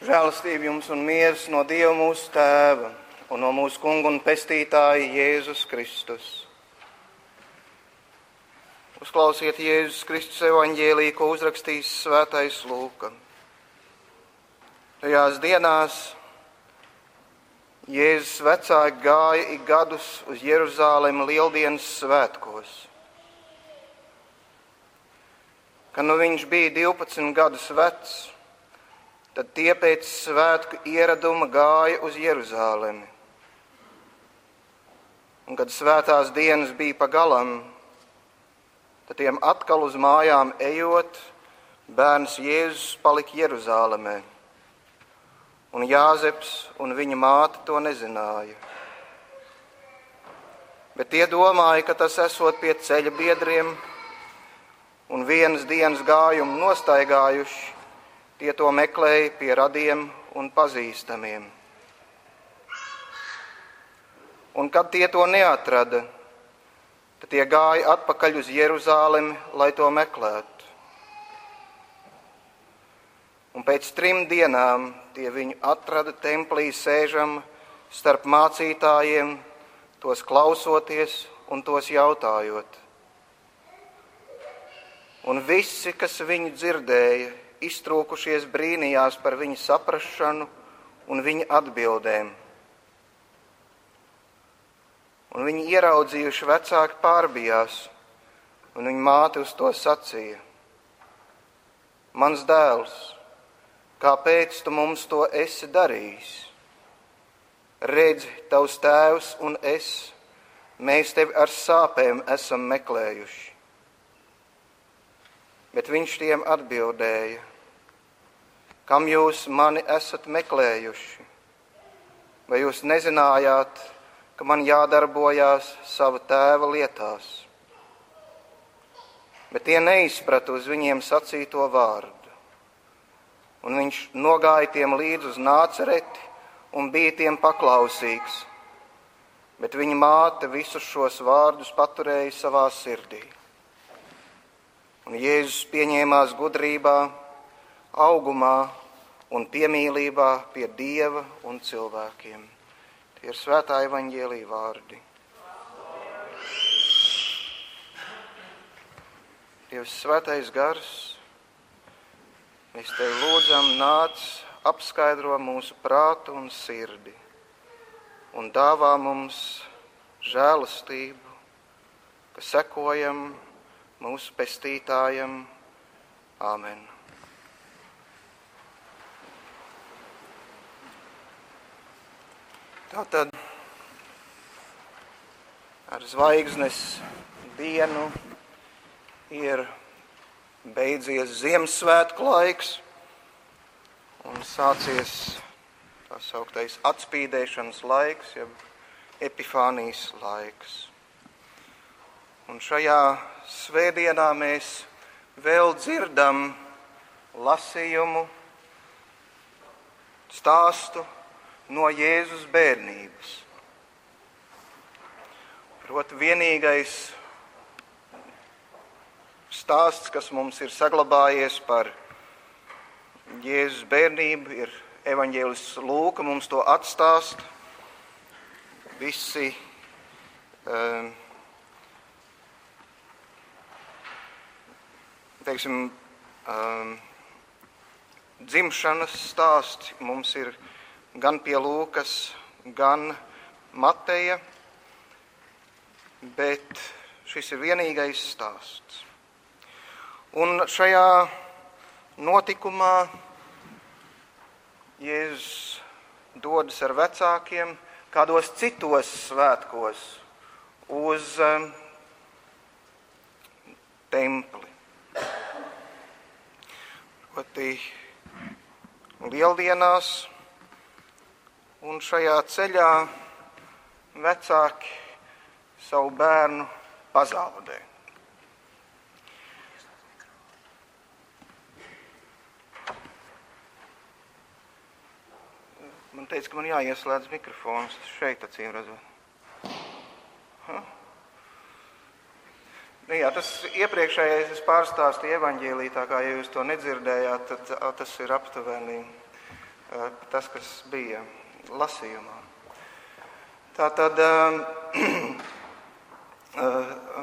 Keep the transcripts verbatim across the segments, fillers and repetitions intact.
Žēlastība jums un miers no Dieva mūsu Tēva un no mūsu Kunga un Pestītāja Jēzus Kristus. Uzklausiet Jēzus Kristus evaņģēliju, ko uzrakstījis svētais Lūka. Tajās dienās Jēzus vecāki gāja ik gadus uz Jeruzālemi Lieldienas svētkos. Kad nu viņš bija divpadsmit gadus vecs, tad tie pēc svētku ieraduma gāja uz Jeruzālemi. Un kad svētās dienas bija pagalam, tad tiem atkal uz mājām ejot, bērns Jēzus palika Jeruzālemē. Un Jāzeps un viņa māte to nezināja. Bet tie domāja, ka tas esot pie ceļa biedriem, un vienas dienas gājumu nostaigājuši, tie to meklēja pie radiem un pazīstamiem. Un kad tie to neatrada, tad tie gāja atpakaļ uz Jeruzālemi, lai to meklētu. Un pēc trim dienām tie viņu atrada templī sēžam starp mācītājiem, tos klausoties un tos jautājot. Un visi, kas viņu dzirdēja, iztrūkušies brīnījās par viņu saprašanu un viņa atbildēm. Un viņi ieraudzījuši vecāki pārbijās, un viņa māte uz to sacīja: Mans dēls, kāpēc tu mums to esi darījis? Redzi, tavs tēvs un es, mēs tevi ar sāpēm esam meklējuši. Bet viņš tiem atbildēja: Kam jūs mani esat meklējuši? Vai jūs nezinājāt, ka man jādarbojās sava tēva lietās? Bet tie neizprata uz viņiem sacīto vārdu. Un viņš nogāja tiem līdz uz Nācereti un bija tiem paklausīgs. Bet viņa māte visus šos vārdus paturēja savā sirdī. Un Jēzus pieņēmās gudrībā, augumā un piemīlībā pie Dieva un cilvēkiem. Tie ir svētā evaņģēlija vārdi. Dievs svētais gars, mēs tevi lūdzam, nāc, apskaidro mūsu prātu un sirdi un dāvā mums žēlastību, ka sekojam mūsu pestītājam. Āmen. Tātad ar zvaigznes dienu ir beidzies Ziemassvētku laiks un sācies tā sauktais atspīdēšanas laiks, jeb epifānijas laiks. Un šajā svētdienā mēs vēl dzirdam lasījumu, stāstu no Jēzus bērnības. Proti vienīgais stāsts, kas mums ir saglabājies par Jēzus bērnību, ir evaņģēlists Lūka, mums to atstāst. Visi um, teiksim, um, dzimšanas stāsti mums ir gan pie Lūkas, gan Mateja, bet šis ir vienīgais stāsts. Un šajā notikumā Jēzus dodas ar vecākiem kādos citos svētkos uz um, templi. Proti Lieldienās, un šajā ceļā vecāki savu bērnu pazaudē. Man teica, ka man jāieslēdz mikrofons šeit, acīm redzot. Ha? Nu, jā, tas iepriekšējais es pārstāstīju evaņģēlī, tā kā ja jūs to nedzirdējāt, tad tas ir aptuveni tas, kas bija lasījumā. Tātad uh, uh,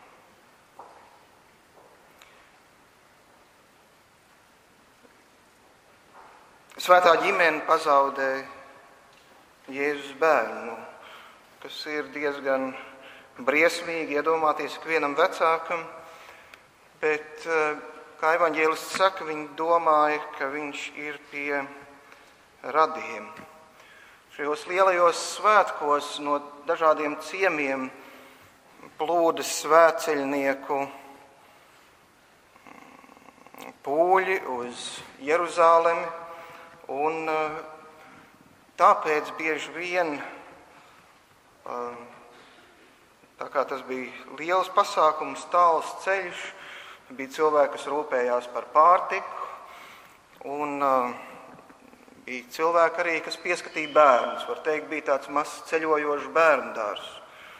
Svētā ģimene pazaudē Jēzus bērnu, kas ir diezgan briesmīgi iedomāties ikvienam vecākam, bet, kā evaņģēlists saka, viņi domāja, ka viņš ir pie radiem. Šajos lielajos svētkos no dažādiem ciemiem plūda svētceļnieku pūļi uz Jeruzalemi, un tāpēc bieži vien, tā kā tas bija liels pasākums, tāls ceļš, bija cilvēki, kas rūpējās par pārtiku, un bija cilvēki arī, kas pieskatīja bērnus. Var teikt, bija tāds mazs ceļojošs bērnu dārzs.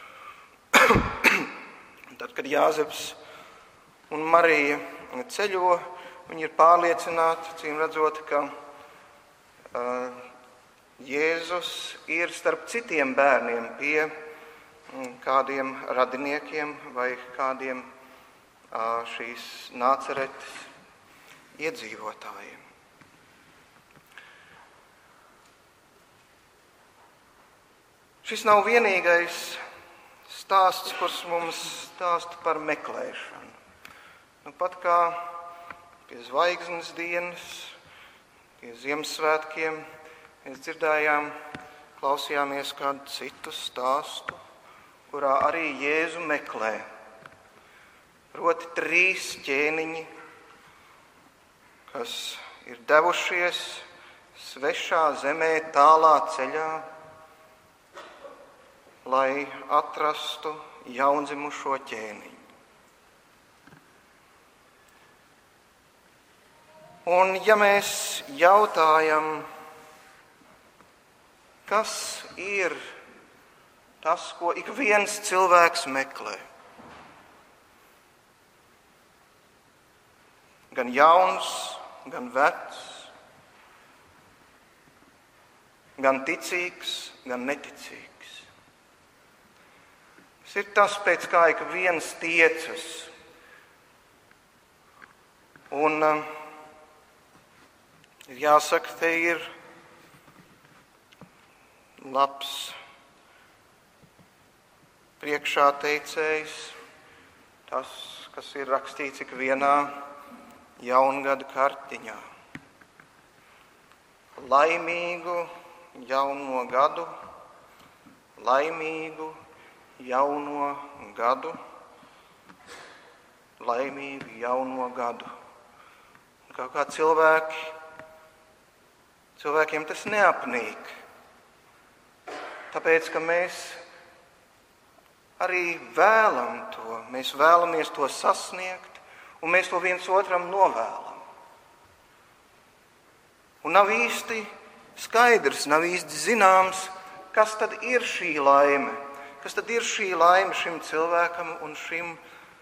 Tad, kad Jāzeps un Marija ceļo, viņi ir pārliecināti, cīm redzot, ka uh, Jēzus ir starp citiem bērniem pie um, kādiem radiniekiem vai kādiem uh, šīs Nāceretes iedzīvotājiem. Šis nav vienīgais stāsts, kurš mums stāsta par meklēšanu. Nu, pat kā pie zvaigznes dienas, pie Ziemassvētkiem mēs dzirdējām, klausījāmies kādu citu stāstu, kurā arī Jēzu meklē. Proti trīs ķēniņi, kas ir devušies svešā zemē tālā ceļā, lai atrastu jaundzimušo ķēniņu. Un ja mēs jautājam, kas ir tas, ko ik viens cilvēks meklē, gan jauns, gan vecs, gan ticīgs, gan neticīgs. Tas ir tas, pēc kā ik viens tiecas. Un uh, ir jāsaka, te ir labs priekšā teicējs, tas, kas ir rakstīts ik vienā jaungada kartiņā. Laimīgu jauno gadu, laimīgu jauno gadu, laimīgu jauno gadu. Kaut kā cilvēki, cilvēkiem tas neapnīk. Tāpēc, ka mēs arī vēlam to, mēs vēlamies to sasniegt, un mēs to viens otram novēlam. Un nav īsti skaidrs, nav īsti zināms, kas tad ir šī laime. Kas tad ir šī laime šim cilvēkam un šim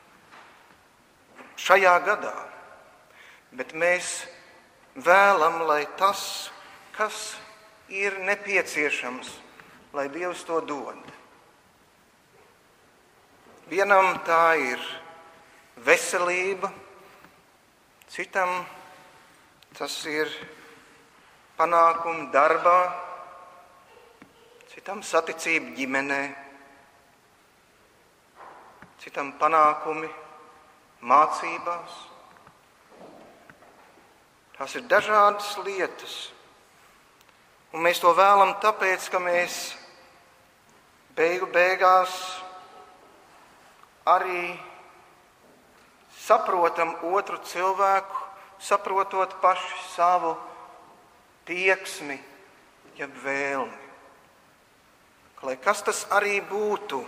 šajā gadā? Bet mēs vēlam, lai tas, kas ir nepieciešams, lai Dievs to dod. Vienam tā ir veselība, citam tas ir panākumi darbā, citam saticība ģimenē, citam panākumi mācībās. Tās ir dažādas lietas. Un mēs to vēlam tāpēc, ka mēs beigu beigās arī saprotam otru cilvēku, saprotot paši savu tieksmi, jeb vēlmi. Lai kas tas arī būtu,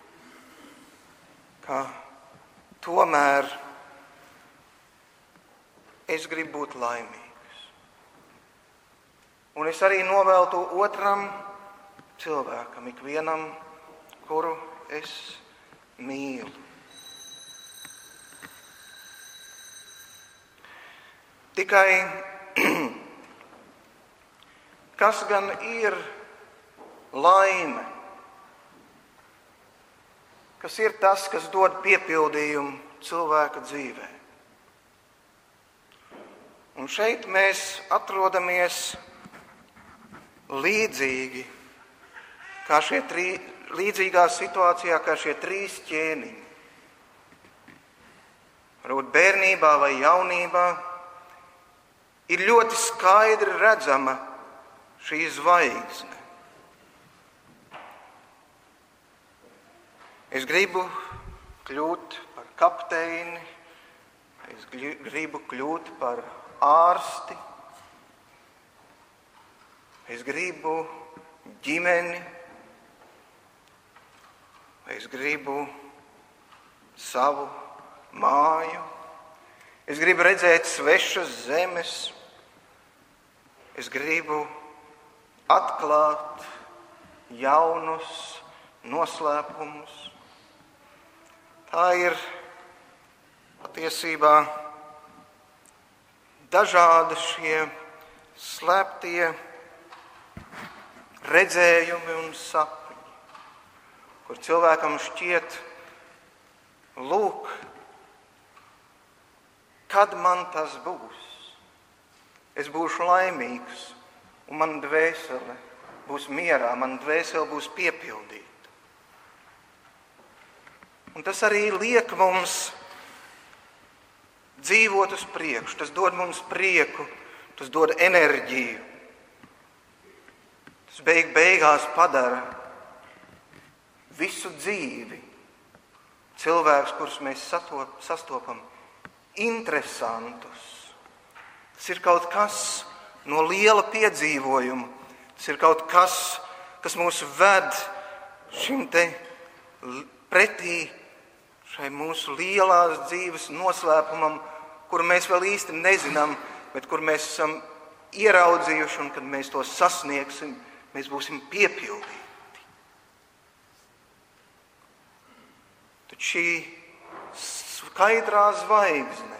ka tomēr es gribu būt laimīgs. Un es arī novēlu to otram cilvēkam, ikvienam, kuru es mīlu. Tikai kas gan ir laime? Kas ir tas, kas dod piepildījumu cilvēka dzīvē? Un šeit mēs atrodamies līdzīgi, kā šie trī, līdzīgā situācijā, kā šie trīs ķēniņi. Varbūt bērnībā vai jaunībā ir ļoti skaidri redzama šī zvaigzne. Es gribu kļūt par kapteini, es gribu kļūt par ārsti, es gribu ģimeni, es gribu savu māju, es gribu redzēt svešas zemes, es gribu atklāt jaunus noslēpumus. Tā ir patiesībā dažādi šie slēptie redzējumi un sapņi, kur cilvēkam šķiet, lūk, kad man tas būs? Es būšu laimīgs, un man dvēsele būs mierā, man dvēsele būs piepildīta. Un tas arī liek mums dzīvot uz priekšu, tas dod mums prieku, tas dod enerģiju. Tas beig beigās padara visu dzīvi cilvēkus, kurus mēs satop, sastopam, interesantus. Tas ir kaut kas no liela piedzīvojuma, tas ir kaut kas, kas mūs ved šim te pretī, šai mūsu lielās dzīves noslēpumam, kuru mēs vēl īsti nezinām, bet kur mēs esam ieraudzījuši, un kad mēs to sasniegsim, mēs būsim piepildīti. Tad šī skaidrā zvaigzne,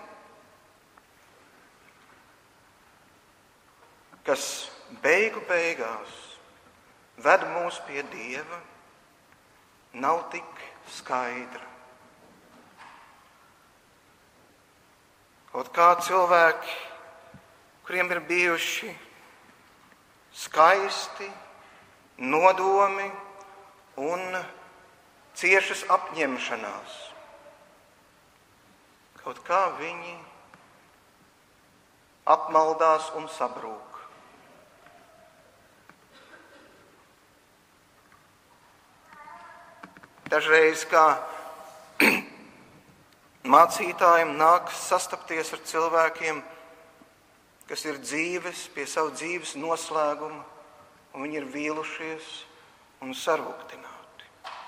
kas beigu beigās ved mūs pie Dieva, nav tik skaidra. Kaut kā cilvēki, kuriem ir bijuši skaisti nodomi un ciešas apņemšanās, kaut kā viņi apmaldās un sabrūk. Dažreiz kā mācītājiem nākas sastapties ar cilvēkiem, kas ir dzīves, pie savu dzīves noslēguma, un viņi ir vīlušies un sarūktināti.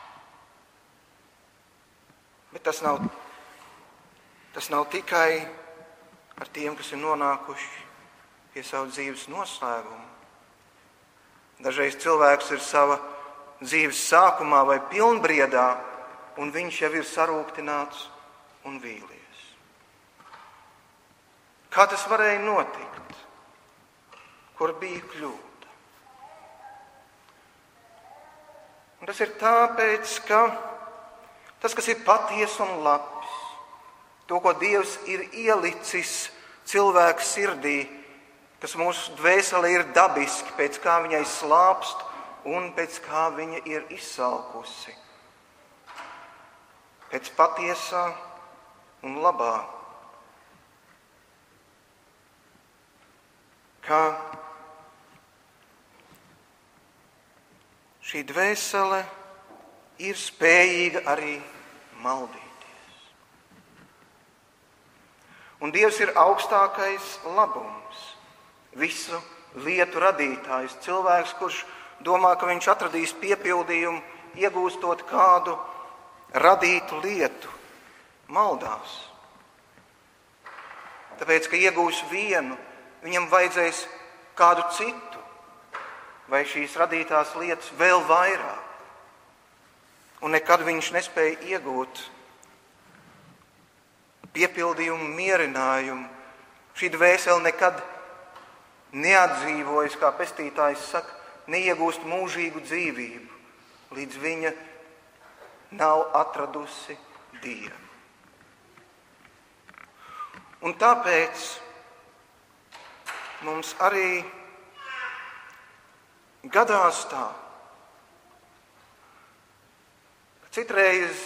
Bet tas nav, tas nav tikai ar tiem, kas ir nonākuši pie savu dzīves noslēguma. Dažreiz cilvēks ir sava dzīves sākumā vai pilnbriedā, un viņš jau ir sarūktināts un vīlies. Kā tas varēja notikt? Kur bija kļūda? Un tas ir tāpēc, ka tas, kas ir patiess un labs, to, ko Dievs ir ielicis cilvēka sirdī, kas mūsu dvēsele ir dabiski, pēc kā viņai slāpst un pēc kā viņa ir izsalkusi. Pēc patiesā un labā. Kā šī dvēsele ir spējīga arī maldīties. Un Dievs ir augstākais labums, visu lietu radītājs, cilvēks, kurš domā, ka viņš atradīs piepildījumu, iegūstot kādu radītu lietu, maldās. Tāpēc, ka iegūs vienu, viņam vajadzēs kādu citu, vai šīs radītās lietas vēl vairāk. Un nekad viņš nespēja iegūt piepildījumu, mierinājumu. Šī dvēsele nekad neatdzīvojas, kā pestītājs saka, neiegūst mūžīgu dzīvību, līdz viņa nav atradusi Dievu. Un tāpēc mums arī gadās tā, ka citreiz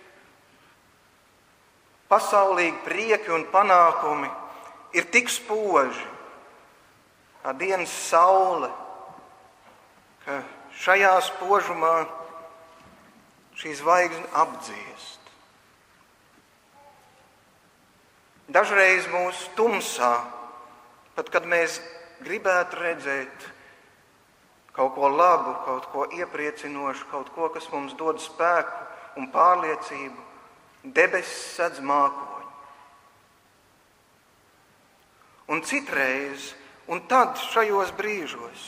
pasaulīgi prieki un panākumi ir tik spoži, kā dienas saule, ka šajā spožumā šī zvaigzne apdziest. Dažreiz mūsu tumsā, pat kad mēs gribētu redzēt kaut ko labu, kaut ko iepriecinošu, kaut ko, kas mums dod spēku un pārliecību, debesis sedz mākoņi. Un citreiz, un tad šajos brīžos,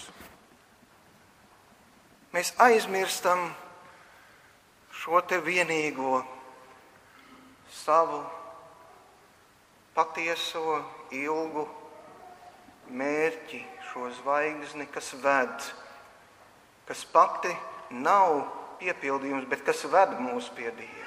mēs aizmirstam šo te vienīgo savu patieso, ilgu mērķi, šo zvaigzni, kas ved, kas pati nav piepildījums, bet kas ved mūs pie Dieva.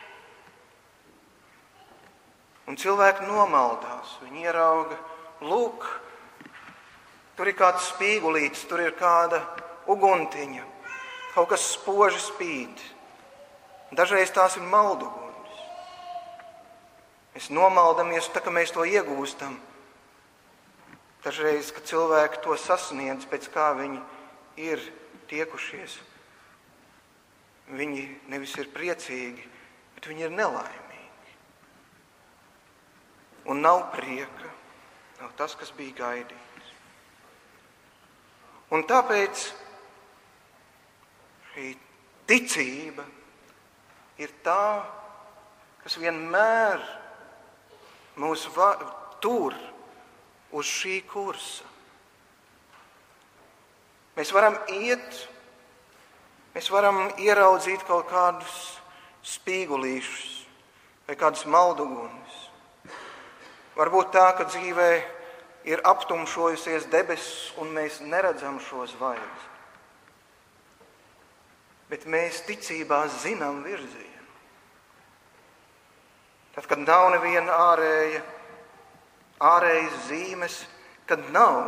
Un cilvēki nomaldās, viņi ierauga, lūk, tur ir kāds spīgulītis, tur ir kāda uguntiņa, kaut kas spoži spīd. Dažreiz tās ir maldugunis. Mēs nomaldamies, tā kā mēs to iegūstam. Dažreiz, kad cilvēki to sasniedz, pēc kā viņi ir tiekušies, viņi nevis ir priecīgi, bet viņi ir nelaimīgi. Un nav prieka, nav tas, kas bija gaidīts. Un tāpēc šī ticība ir tā, kas vienmēr mūs va- tur uz šī kursa. Mēs varam iet, mēs varam ieraudzīt kaut kādus spīgulīšus vai kādus maldugunis. Varbūt tā, ka dzīvē ir aptumšojusies debesis un mēs neredzam šo zvaigzni. Bet mēs ticībā zinām virzienu. Tad, kad nav neviena ārēja, ārējas zīmes, kad nav.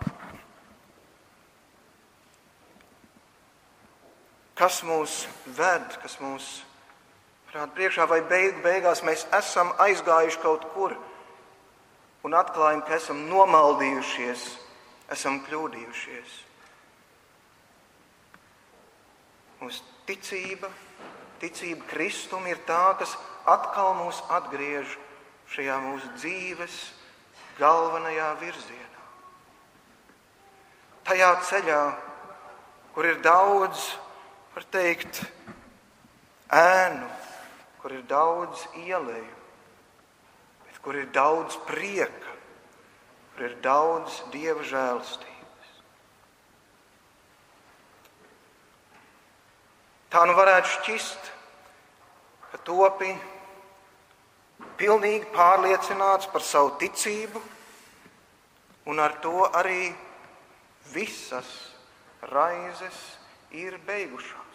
Kas mūs ved, kas mūs prāt priekšā, vai beig, beigās mēs esam aizgājuši kaut kur un atklājam, ka esam nomaldījušies, esam kļūdījušies. Mūsu ticība, ticība Kristum ir tā, kas atkal mūs atgriež šajā mūsu dzīves galvenajā virzienā. Tajā ceļā, kur ir daudz, var teikt, ēnu, kur ir daudz ieleju, bet kur ir daudz prieka, kur ir daudz Dieva žēlastības. Tā nu varētu šķist, ka topi pilnīgi pārliecināts par savu ticību, un ar to arī visas raizes ir beigušās.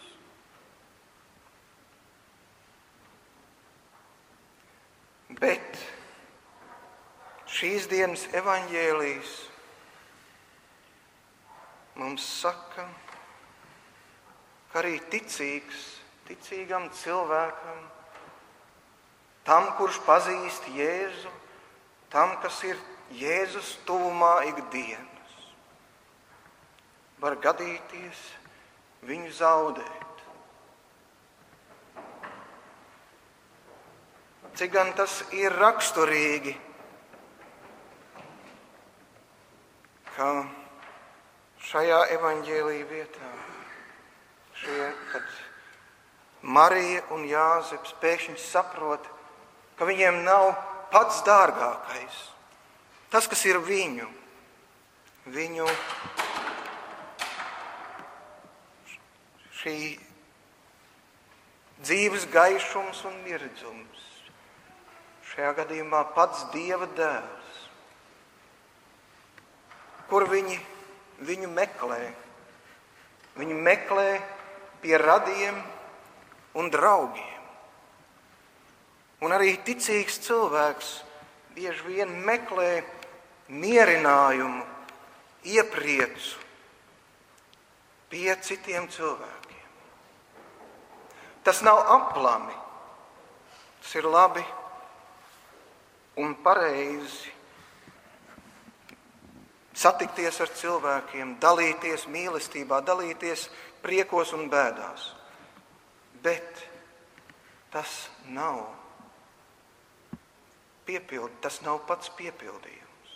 Bet šīs dienas evaņģēlijs mums saka, ka arī ticīgs, ticīgam cilvēkam, tam, kurš pazīst Jēzu, tam, kas ir Jēzus tuvumā ikdienas, var gadīties viņu zaudēt. Cik gan tas ir raksturīgi, ka šajā evaņģēlija vietā, šie, kad Marija un Jāzeps pēkšņi saprot, ka viņiem nav pats dārgākais, tas, kas ir viņu, viņu šī dzīves gaišums un mirdzums, šajā gadījumā pats Dieva dēls. kur viņi viņu meklē. Viņi meklē pie radiem un draugiem. Un arī ticīgs cilvēks bieži vien meklē mierinājumu, iepriecu pie citiem cilvēkiem. Tas nav aplami, tas ir labi un pareizi satikties ar cilvēkiem, dalīties mīlestībā, dalīties priekos un bēdās. Bet tas nav piepild, tas nav pats piepildījums.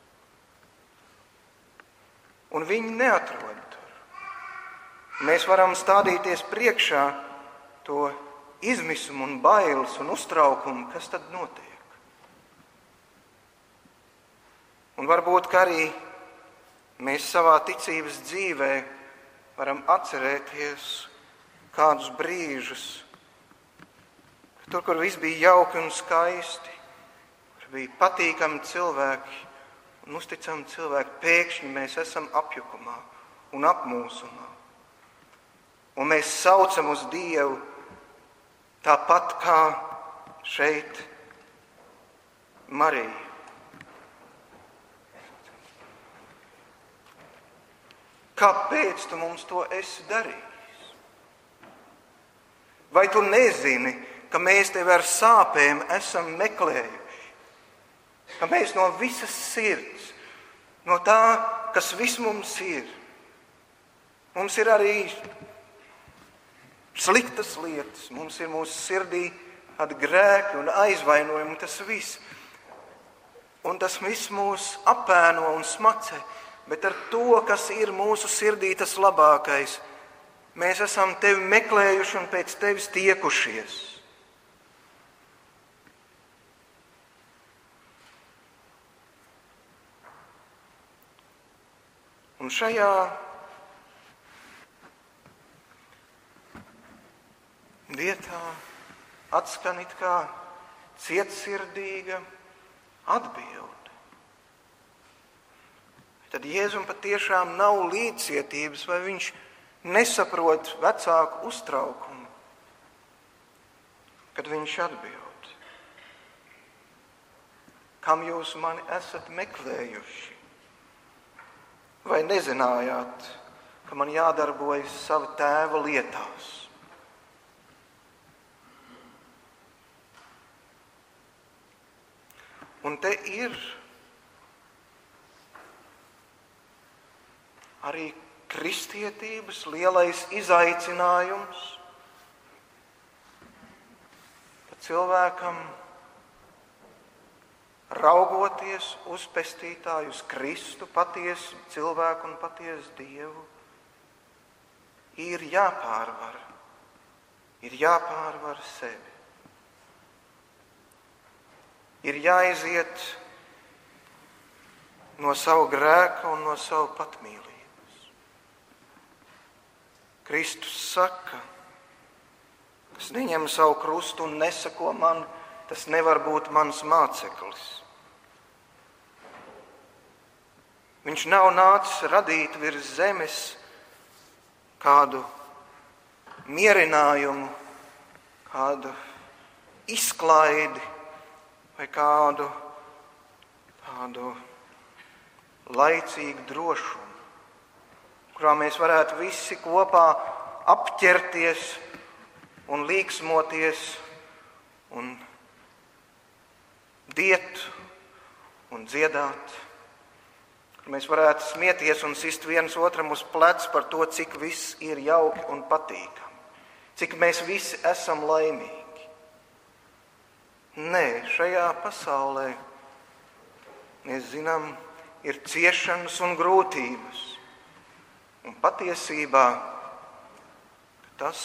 Un viņi neatrod tur. Mēs varam stādīties priekšā to izmisumu un bailes un uztraukumu, kas tad notiek. Un varbūt, ka arī mēs savā ticības dzīvē varam atcerēties kādus brīžus, tur, kur viss bija jauki un skaisti, kur bija patīkami cilvēki un uzticami cilvēki, pēkšņi mēs esam apjukumā un apmūsumā. Un mēs saucam uz Dievu tāpat kā šeit Marija. Kāpēc tu mums to esi darījis? Vai tu nezini, ka mēs tevi ar sāpēm esam meklējuši? Ka mēs no visas sirds, no tā, kas viss mums ir, mums ir arī sliktas lietas, mums ir mūsu sirdī tādi grēki un aizvainojumi, tas viss. Un tas viss mūs apēno un smacē. Bet ar to, kas ir mūsu sirdī tas labākais, mēs esam tevi meklējuši un pēc tevis tiekušies. Un šajā vietā atskan it kā cietsirdīga atbilde. Tad Jēzum patiešām nav līdzcietības, vai viņš nesaprot vecāku uztraukumu, kad viņš atbild: kam jūs mani esat meklējuši? Vai nezinājāt, ka man jādarbojas sava tēva lietās? Un te ir arī kristietības lielais izaicinājums, ka cilvēkam, raugoties uz pestītāju, uz Kristu, patiesu cilvēku un patiesu Dievu, ir jāpārvar, ir jāpārvar sevi. Ir jāiziet no savu grēka un no savu patmīlības. Kristus saka, kas neņem savu krustu un nesako man, tas nevar būt mans māceklis. Viņš nav nācis radīt virs zemes kādu mierinājumu, kādu izklaidi vai kādu tādu laicīgu drošumu, kurā mēs varētu visi kopā apķerties un līksmoties un diet un dziedāt, kur mēs varētu smieties un sist viens otram uz pleca par to, cik viss ir jauki un patīkami, cik mēs visi esam laimīgi. Nē, šajā pasaulē, mēs zinām, ir ciešanas un grūtības. Un patiesībā tas,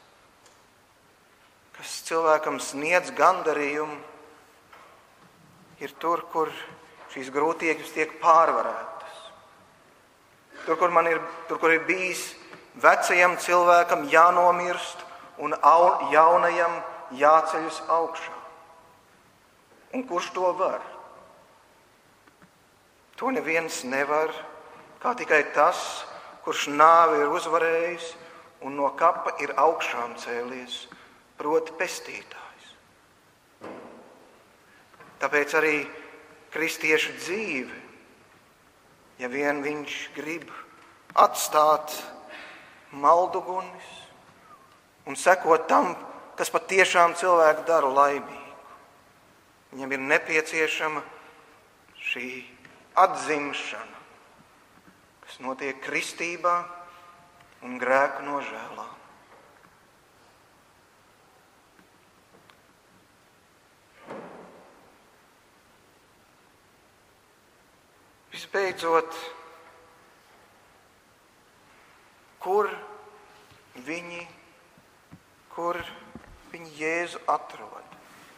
kas cilvēkam sniedz gandarījumu, ir tur, kur šīs grūtības tiek pārvarētas. Tur, kur, man ir, tur, kur ir bijis vecajam cilvēkam jānomirst un au, jaunajam jāceļas augšā. Un kurš to var? To neviens nevar, kā tikai tas, kurš nāvi ir uzvarējis un no kapa ir augšām cēlies, proti pestītājs. Tāpēc arī kristiešu dzīve, ja vien viņš grib atstāt maldugunis un sekot tam, kas patiešām cilvēku dara laimīgu, viņam ir nepieciešama šī atzimšana, kas notiek kristībā un grēku nožēlā. Visbeidzot, kur viņi, kur viņi Jēzu atrod?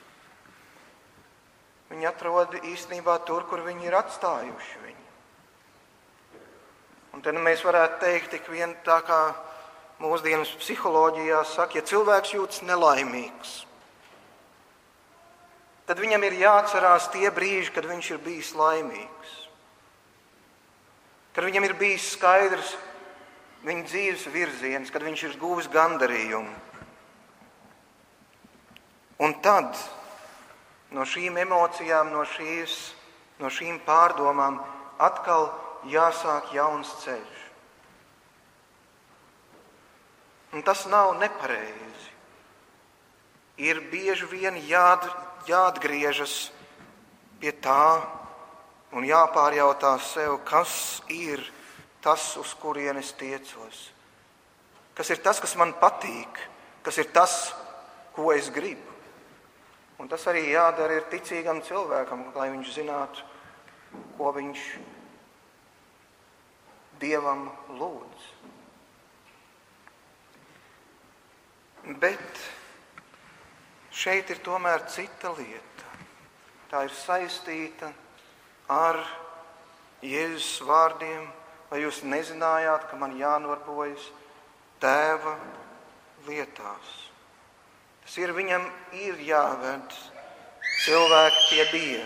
Viņi atrod īstenībā tur, kur viņi ir atstājuši viņu. Un tad mēs varētu teikt, tik vien tā kā mūsdienas psiholoģijā saka, ja cilvēks jūtas nelaimīgs, tad viņam ir jāatcerās tie brīži, kad viņš ir bijis laimīgs. Kad viņam ir bijis skaidrs viņa dzīves virziens, kad viņš ir guvis gandarījumu. Un tad no šīm emocijām, no, šīs, no šīm pārdomām atkal jāsāk jauns ceļš. Un tas nav nepareizi. Ir bieži vien jād, jāatgriežas pie tā un jāpārjautā sev, kas ir tas, uz kurienes tiecos. Kas ir tas, kas man patīk, kas ir tas, ko es gribu. Un tas arī jādara ir ticīgam cilvēkam, lai viņš zinātu, ko viņš Dievam lūdz. Bet šeit ir tomēr cita lieta. Tā ir saistīta ar Jēzus vārdiem, vai jūs nezinājāt, ka man jānorbojas Tēva lietās. Tas ir, viņam ir jāved cilvēki pie Dieva.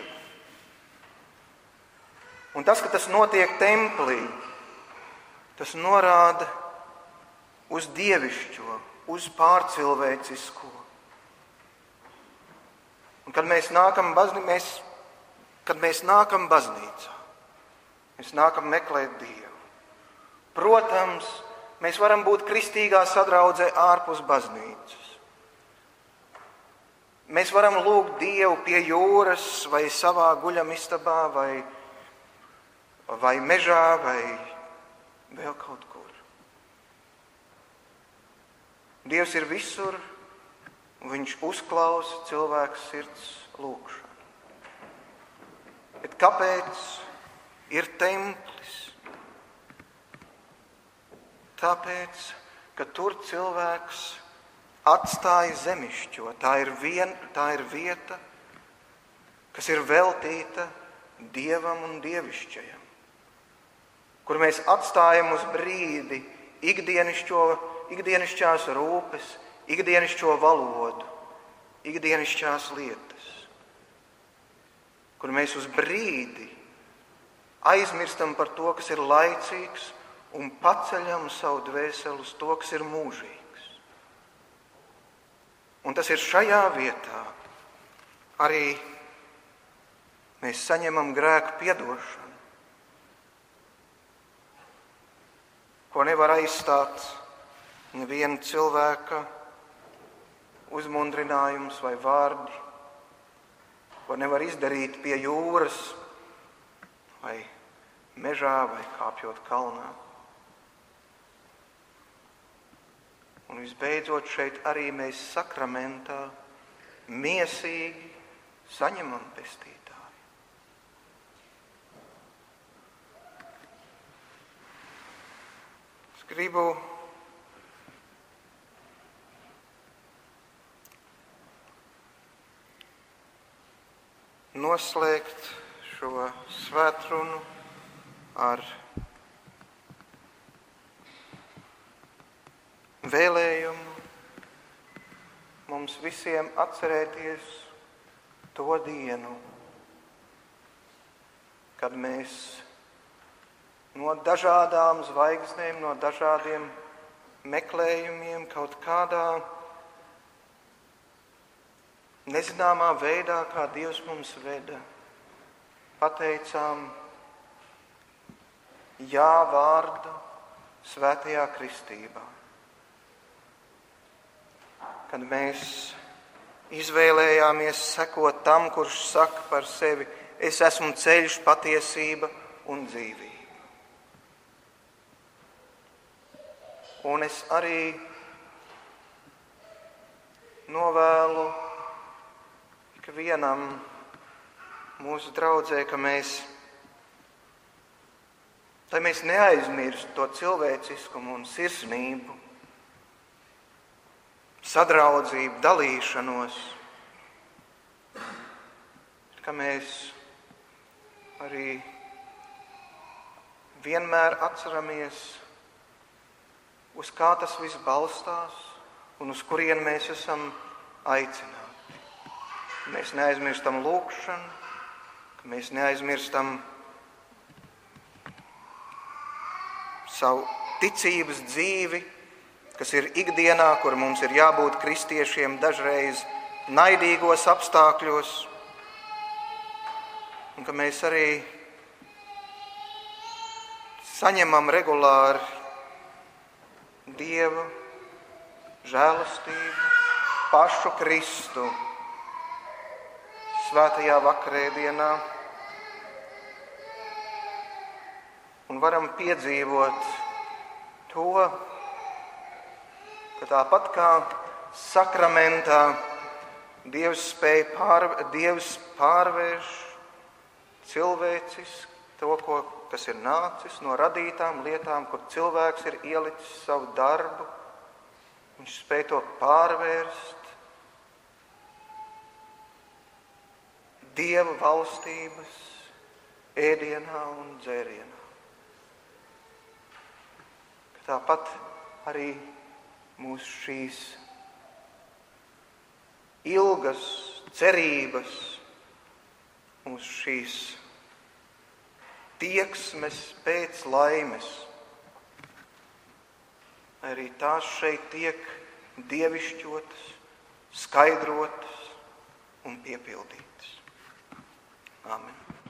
Un tas, ka tas notiek templī, tas norāda uz dievišķo, uz pārcilvēcisko. Un kad mēs nākam baznīcā, mēs Kad mēs nākam baznīcā, mēs nākam meklēt Dievu. Protams, mēs varam būt kristīgā sadraudzē ārpus baznīcas. Mēs varam lūgt Dievu pie jūras vai savā guļamistabā vai, vai mežā vai vēl kaut kur. Dievs ir visur un viņš uzklausa cilvēku sirds lūgšanu. Bet kāpēc ir templis? Tāpēc, ka tur cilvēks atstāja zemišķo. Tā ir, vien, tā ir vieta, kas ir veltīta Dievam un dievišķajam. Kur mēs atstājam uz brīdi ikdienišķo, ikdienišķās rūpes, ikdienišķo valodu, ikdienišķās lietas. Kur mēs uz brīdi aizmirstam par to, kas ir laicīgs, un paceļam savu dvēseli uz to, kas ir mūžīgs. Un tas ir šajā vietā arī mēs saņemam grēku piedošanu, ko nevar aizstāt neviena cilvēka uzmundrinājums vai vārdi, ko nevar izdarīt pie jūras vai mežā vai kāpjot kalnā. Un visbeidzot šeit arī mēs sakramentā miesīgi saņemam pestītāju. Es gribu noslēgt šo svētrunu ar vēlējumu mums visiem atcerēties to dienu, kad mēs no dažādām zvaigznēm, no dažādiem meklējumiem, kaut kādā nezināmā veidā, kā Dievs mums veda, pateicām jā vārdu svētajā kristībā. Kad mēs izvēlējāmies sekot tam, kurš saka par sevi, es esmu ceļš, patiesība un dzīvība. Un es arī novēlu ikvienam mūsu draudzē, ka mēs, lai mēs neaizmirstu to cilvēciskumu un sirsnību, sadraudzību, dalīšanos, ka mēs arī vienmēr atceramies, uz kā tas viss balstās un uz kurien mēs esam aicināti. Mēs neaizmirstam lūgšanu, ka mēs neaizmirstam savu ticības dzīvi, kas ir ikdienā, kur mums ir jābūt kristiešiem dažreiz naidīgos apstākļos, un ka mēs arī saņemam regulāri Dieva žēlastību, pašu Kristu svētajā vakarēdienā un varam piedzīvot to, ka tāpat kā sakramentā Dievs spēj pār, Dievs pārvērš cilvēciski to, ko, kas ir nācis no radītām lietām, kur cilvēks ir ielicis savu darbu, viņš spēj to pārvērst Dieva valstības ēdienā un dzērienā. Tāpat arī mūsu šīs ilgas cerības, mūsu šīs tieksmes pēc laimes, arī tās šeit tiek dievišķotas, skaidrotas un piepildītas. Āmen.